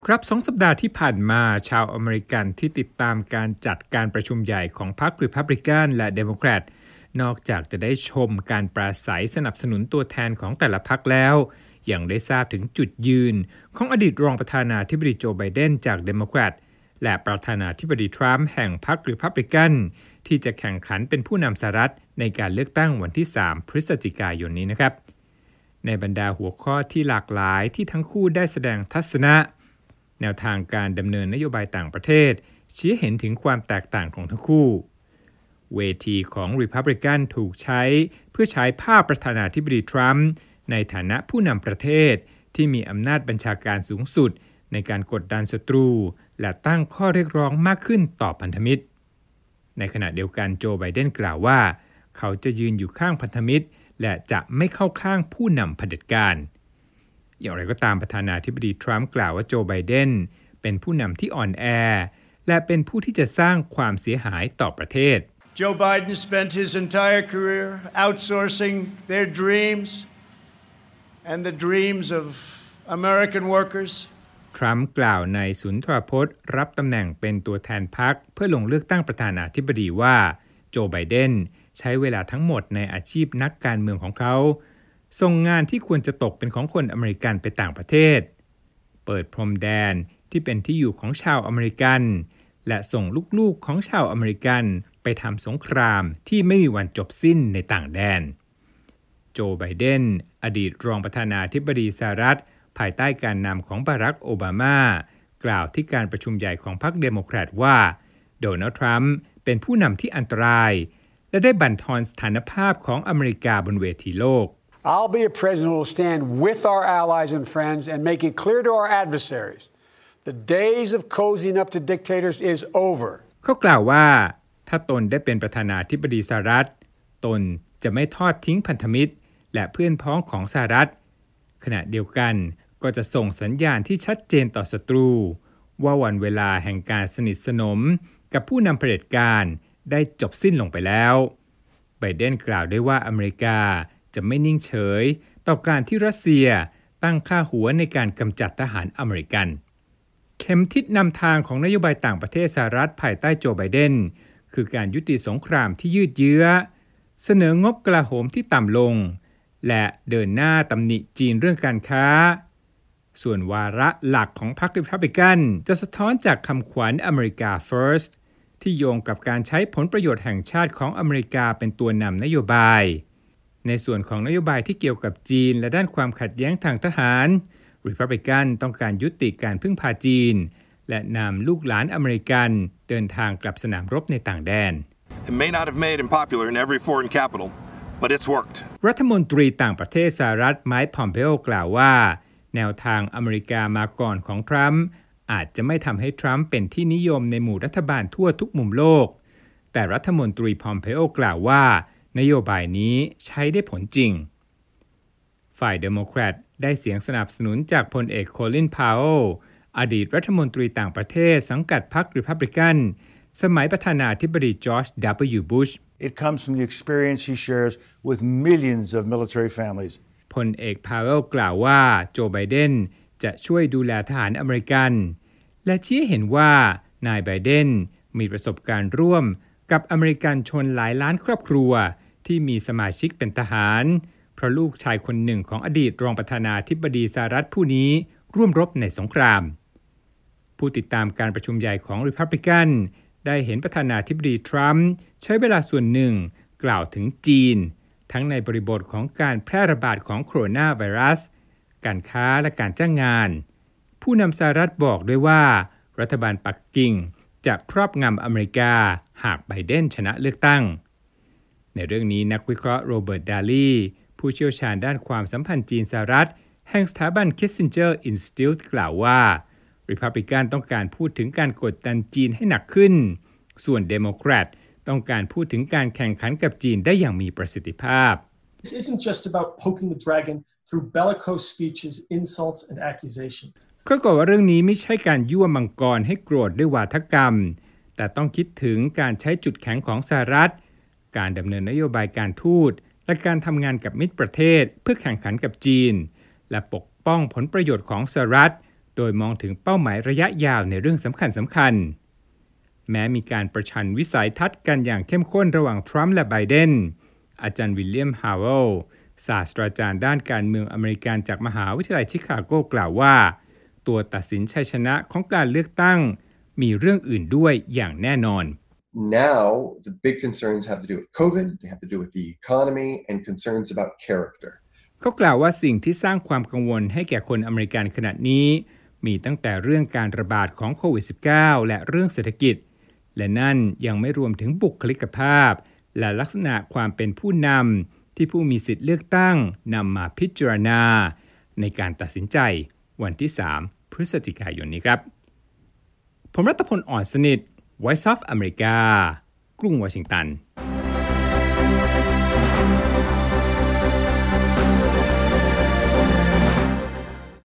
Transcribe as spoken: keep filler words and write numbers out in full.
ครับสองสัปดาห์ที่ผ่านมาชาวอเมริกันที่ติดตามการจัดการประชุมใหญ่ของพรรครีพับลิกันและเดโมแครตนอกจากจะได้ชมการปราศัยสนับสนุนตัวแทนของแต่ละพรรคแล้วยังได้ทราบถึงจุดยืนของอดีตรองประธานาธิบดีโจไบเดนจากเดโมแครตและประธานาธิบดีทรัมป์แห่งพรรครีพับลิกันที่จะแข่งขันเป็นผู้นำสหรัฐในการเลือกตั้งวันที่สามพฤศจิกายนนี้นะครับในบรรดาหัวข้อที่หลากหลายที่ทั้งคู่ได้แสดงทัศนะแนวทางการดำเนินนโยบายต่างประเทศชี้เห็นถึงความแตกต่างของทั้งคู่เวทีของ Republican ถูกใช้เพื่อฉายภาพประธานาธิบดีทรัมป์ในฐานะผู้นำประเทศที่มีอำนาจบัญชาการสูงสุดในการกดดันศัตรูและตั้งข้อเรียกร้องมากขึ้นต่อพันธมิตรในขณะเดียวกันโจไบเดนกล่าวว่าเขาจะยืนอยู่ข้างพันธมิตรและจะไม่เข้าข้างผู้นำเผด็จการอย่างไรก็ตามประธานาธิบดีทรัมป์กล่าวว่าโจไบเดนเป็นผู้นำที่อ่อนแอและเป็นผู้ที่จะสร้างความเสียหายต่อประเทศ Joe Biden spent his entire career outsourcing their dreams and the dreams of American workers ทรัมป์กล่าวในสุนทรพจน์รับตำแหน่งเป็นตัวแทนพรรคเพื่อลงเลือกตั้งประธานาธิบดีว่าโจไบเดนใช้เวลาทั้งหมดในอาชีพนักการเมืองของเขาส่งงานที่ควรจะตกเป็นของคนอเมริกันไปต่างประเทศเปิดพรมแดนที่เป็นที่อยู่ของชาวอเมริกันและส่งลูกๆของชาวอเมริกันไปทำสงครามที่ไม่มีวันจบสิ้นในต่างแดนโจไบเดนอดีตรองประธานาธิบดีสหรัฐภายใต้การนำของบารักโอบามากล่าวที่การประชุมใหญ่ของพรรคเดโมแครตว่าโดนัลด์ทรัมป์เป็นผู้นำที่อันตรายและได้บั่นทอนสถานภาพของอเมริกาบนเวทีโลก I'll be a president who will stand with our allies and friends and make it clear to our adversaries the days of cozying up to dictators is over เขากล่าวว่าถ้าตนได้เป็นประธานาธิบดีสหรัฐตนจะไม่ทอดทิ้งพันธมิตรและเพื่อนพ้องของสหรัฐขณะเดียวกันก็จะส่งสัญญาณที่ชัดเจนต่อศัตรูว่าวันเวลาแห่งการสนิทสนมกับผู้นำเผด็จการได้จบสิ้นลงไปแล้วไบเดนกล่าวด้วยว่าอเมริกาจะไม่นิ่งเฉยต่อการที่รัสเซียตั้งค่าหัวในการกำจัดทหารอเมริกันเข็มทิศนำทางของนโยบายต่างประเทศสหรัฐภายใต้โจไบเดนคือการยุติสงครามที่ยืดเยื้อเสนองบกลาโหมที่ต่ำลงและเดินหน้าตำหนิจีนเรื่องการค้าส่วนวาระหลักของพรรครีพับลิกันจะสะท้อนจากคำขวัญ America First ที่โยงกับการใช้ผลประโยชน์แห่งชาติของอเมริกาเป็นตัวนำนโยบายในส่วนของนโยบายที่เกี่ยวกับจีนและด้านความขัดแย้งทางทหาร Republican ต้องการยุติการพึ่งพาจีนและนำลูกหลานอเมริกันเดินทางกลับสนามรบในต่างแดน It may not have made him popular in every foreign capital, but it's worked. รัฐมนตรีต่างประเทศสหรัฐไมค์ พอมเพโอกล่าวว่าแนวทางอเมริกามาก่อนของทรัมป์อาจจะไม่ทำให้ทรัมป์เป็นที่นิยมในหมู่รัฐบาลทั่วทุกมุมโลกแต่รัฐมนตรีพอมเพโอกล่าวว่านโยบายนี้ใช้ได้ผลจริงฝ่ายเดโมแครตได้เสียงสนับสนุนจากพลเอกโคลิน พาวเวลอดีตรัฐมนตรีต่างประเทศสังกัดพรรครีพับลิกันสมัยประธานาธิบดีจอร์จ ดับเบิลยู บุช It comes from the experience he shares with millions of military families พลเอกพาวเวลกล่าวว่าโจไบเดนจะช่วยดูแลทหารอเมริกันและชี้เห็นว่านายไบเดนมีประสบการณ์ร่วมกับอเมริกันชนหลายล้านครอบครัวที่มีสมาชิกเป็นทหารเพราะลูกชายคนหนึ่งของอดีตรองประธานาธิบดีสหรัฐผู้นี้ร่วมรบในสงครามผู้ติดตามการประชุมใหญ่ของ Republican ได้เห็นประธานาธิบดีทรัมป์ใช้เวลาส่วนหนึ่งกล่าวถึงจีนทั้งในบริบทของการแพร่ระบาดของโคโรนาไวรัสการค้าและการจ้างงานผู้นำสหรัฐบอกด้วยว่ารัฐบาลปักกิ่งจะครอบงำอเมริกาหากไบเดนชนะเลือกตั้งในเรื่องนี้นักวิเคราะห์โรเบิร์ต ดาลีผู้เชี่ยวชาญด้านความสัมพันธ์จีนสหรัฐแห่งสถาบัน Kissinger Institute กล่าวว่า Republican ต้องการพูดถึงการกดดันจีนให้หนักขึ้นส่วน Democrat ต้องการพูดถึงการแข่งขันกับจีนได้อย่างมีประสิทธิภาพ This isn't just about poking the dragon through bellicose speeches, insults and accusations. ก็กล่าวว่าเรื่องนี้ไม่ใช่การยั่วมังกรให้โกรธด้วยวาทกรรมแต่ต้องคิดถึงการใช้จุดแข็งของสหรัฐการดำเนินนโยบายการทูตและการทำงานกับมิตรประเทศเพื่อแข่งขันกับจีนและปกป้องผลประโยชน์ของสหรัฐโดยมองถึงเป้าหมายระยะยาวในเรื่องสำคัญสำคัญแม้มีการประชันวิสัยทัศน์กันอย่างเข้มข้นระหว่างทรัมป์และไบเดนอาจารย์วิลเลียมฮาวเวลศาสตราจารย์ด้านการเมืองอเมริกันจากมหาวิทยาลัยชิคาโกกล่าวว่าตัวตัดสินชัยชนะของการเลือกตั้งมีเรื่องอื่นด้วยอย่างแน่นอน Now the big concerns have to do with COVID, they have to do with the economy and concerns about character. เขากล่าวว่าสิ่งที่สร้างความกังวลให้แก่คนอเมริกันขณะนี้มีตั้งแต่เรื่องการระบาดของโควิด สิบเก้า และเรื่องเศรษฐกิจและนั่นยังไม่รวมถึงบุคลิกภาพและลักษณะความเป็นผู้นำที่ผู้มีสิทธิเลือกตั้งนำมาพิจารณาในการตัดสินใจวันที่สามพฤศจิกายนนี้ครับผมรัตพล อ่อนสนิท Voice of America กรุงวอชิงตัน